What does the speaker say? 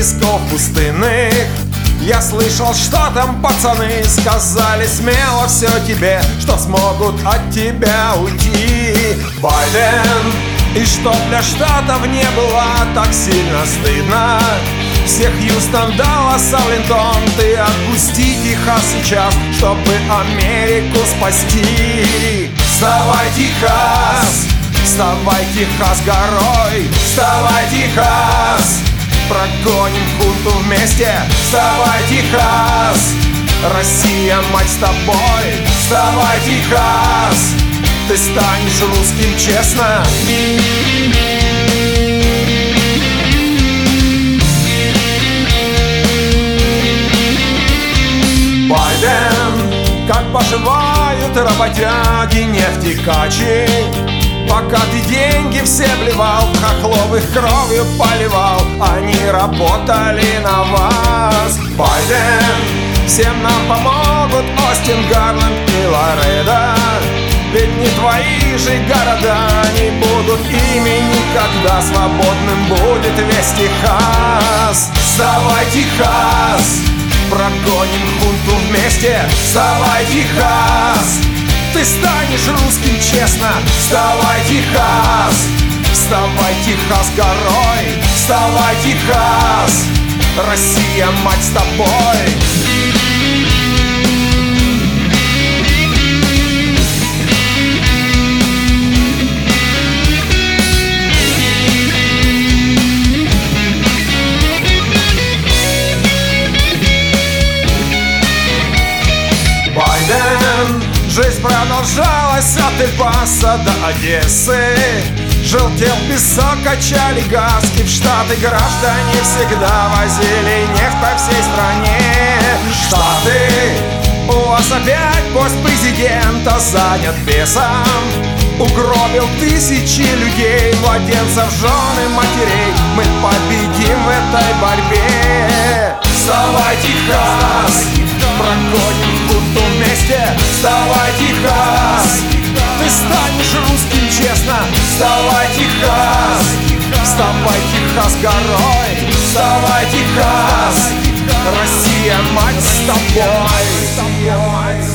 песков пустынных. Я слышал, что там пацаны сказали смело все тебе, что смогут от тебя уйти. Байден, и что для штатов не было так сильно стыдно. Всех Хьюстон, Даллас, Авлинтон, ты отпусти Техас сейчас, чтобы Америку спасти. Вставай, Техас! Вставай, Техас, горой! Вставай, Техас! Прогоним хунту вместе! Вставай, Техас! Россия, мать, с тобой! Вставай, Техас! Ты станешь русским, честно! Байден, как поживают работяги, нефтекачи? Пока ты деньги все блевал, хохлов их кровью поливал, они работали на вас. Байден, всем нам помогут Остин, Гарленд и Лоредо. Ведь не твои же города не будут ими никогда. Свободным будет весь Техас. Вставай, Техас! Прогоним хунту вместе! Вставай, Техас! Ты станешь русским, честно! Вставай, Техас! Вставай, Техас, горой! Вставай, Техас! Россия, мать, с тобой! Жизнь продолжалась от Эль-Паса до Одессы. Желтел песок, качали газки в Штаты. Граждане всегда возили нефть по всей стране. Штаты, у вас опять пост президента занят бесом. Угробил тысячи людей, младенцев, жен и матерей. Мы победим в этой борьбе. Вставай, Техас! Прогоним хунту вместе! Вставай, Техас! Ты станешь русским, честно! Вставай, Техас! Вставай, Техас, горой! Вставай, Техас! Россия, мать, с тобой!